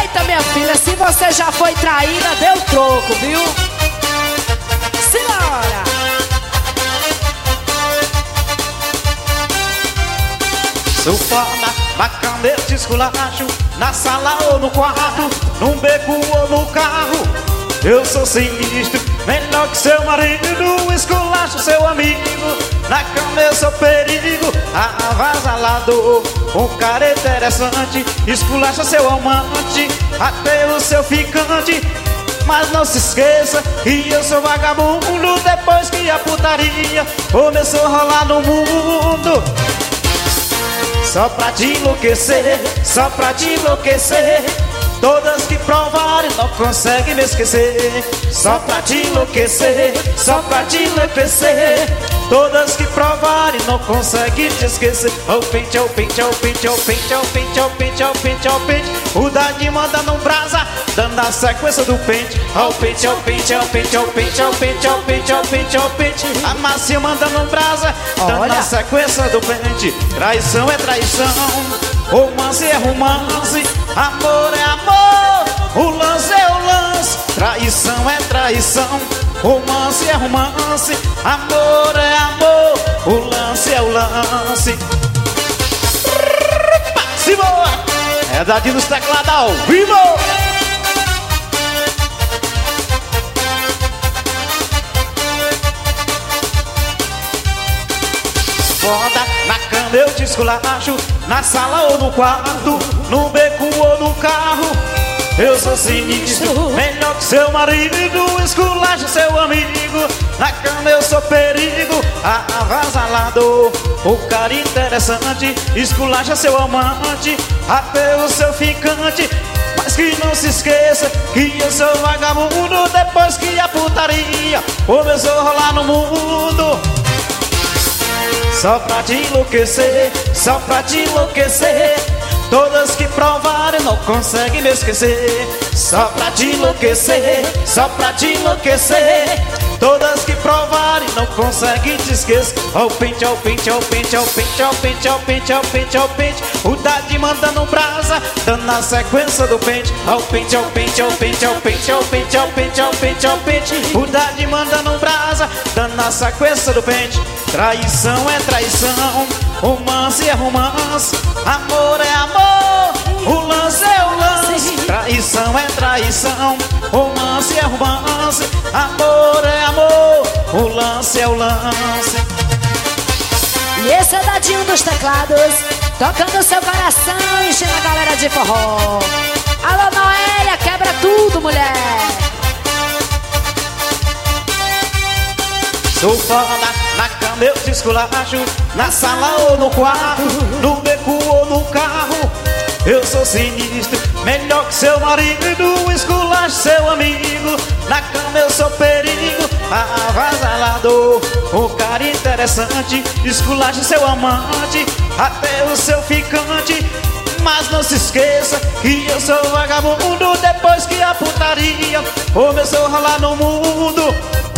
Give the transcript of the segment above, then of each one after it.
Eita, minha filha, se você já foi traída, deu troco, viu? Simbora! Sou foda, bacana, eu te esculacho, na sala ou no quarto, num beco ou no carro. Eu sou sinistro, melhor que seu marido, esculacho seu amigo. Na cama eu sou perigo, avasalado, um cara interessante, esculacha seu amante, até o seu ficante. Mas não se esqueça que eu sou vagabundo, depois que a putaria começou a rolar no mundo. Só pra te enlouquecer, só pra te enlouquecer, todas que provarem não conseguem me esquecer. Só pra te enlouquecer, só pra te enlouquecer, todas que provarem não conseguem te esquecer. Oh pente, oh pente, oh pente, oh pente, oh pente, oh pente, oh pente, oh pente. O dadinho manda no brasa, dando a sequência do pente. Oh pente, oh pente, oh pente, oh pente, oh pente, oh pente, oh pente, oh pente. A macia manda no brasa, dando a sequência do pente. Traição é traição, romance é romance, amor é amor, o lance é o lance. Traição é traição, romance é romance, amor é amor, o lance é o lance. Se boa! É dadinho nos teclados ao vivo! Foda, na cama eu te esculacho, na sala ou no quarto, no beco ou no carro. Eu sou sinistro, melhor que seu marido, esculacho seu amigo. Na cama eu sou perigo, avasalado, o cara interessante, esculacha seu amante, até o seu ficante. Mas que não se esqueça que eu sou vagabundo, depois que a putaria começou a rolar no mundo. Só pra te enlouquecer, só pra te enlouquecer, todas que provarem não conseguem me esquecer. Só pra te enlouquecer, só pra te enlouquecer, todas que provarem não conseguem te esquecer. Oh pente, oh pente, oh pente, oh pente, oh pente, oh pente, oh pente, oh pente. O dadinho mandando brasa, dando a sequência do pente. Oh pente, oh pente, oh pente, oh pente, oh pente, oh pente, oh pente, oh pente. O dadinho mandando brasa, dando a sequência do pente. Traição é traição, romance é romance, amor é amor, o lance é o lance. Traição é traição, romance é romance, amor é amor, o lance é o lance. E esse é dadinho dos teclados, tocando seu coração, enchendo a galera de forró. Alô Noélia, quebra tudo, mulher. Sou foda, na cama eu te esculacho, na sala ou no quarto, no beco ou no carro. Eu sou sinistro, melhor que seu marido, esculacho seu amigo. Na cama eu sou perigo, avasalado, o cara interessante, esculacho seu amante, até o seu ficante. Mas não se esqueça que eu sou vagabundo, depois que a putaria começou a rolar no mundo.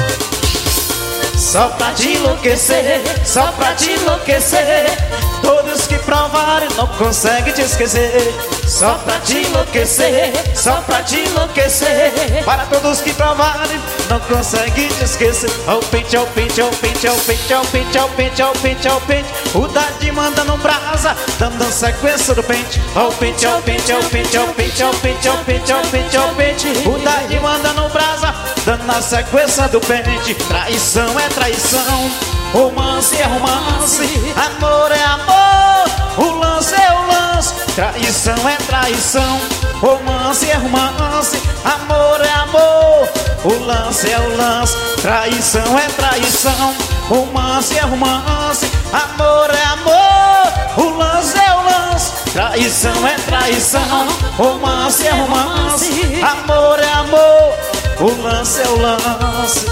Só pra te enlouquecer, só pra te enlouquecer, todos que provarem não conseguem te esquecer. Só pra te enlouquecer, só pra te enlouquecer, para todos que provarem não conseguem te esquecer. Oh pente, oh pente, oh pente, oh pente, oh pente, oh pente, oh pente, oh pente. O dadinho manda no brasa, dando a sequência do pente. Oh pente, oh pente, oh pente, oh pente, oh pente, oh pente, oh pente, oh pente. O dadinho manda no brasa, dando a sequência do pente. Traição é traição, romance é romance, amor é amor, o lance é o lance. Traição é traição, romance é romance, amor é amor, o lance é o lance. Traição é traição, romance é romance, amor é amor, o lance é o lance. Traição é traição, romance é romance, amor é amor, o lance é o lance.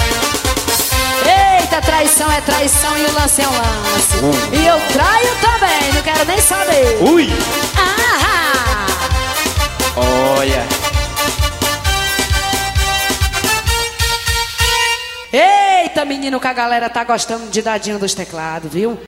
Eita, traição é traição e o lance é um lance. E eu traio também, não quero nem saber. Ui! Ah! Olha! Eita, menino, que a galera tá gostando de dadinho dos teclados, viu?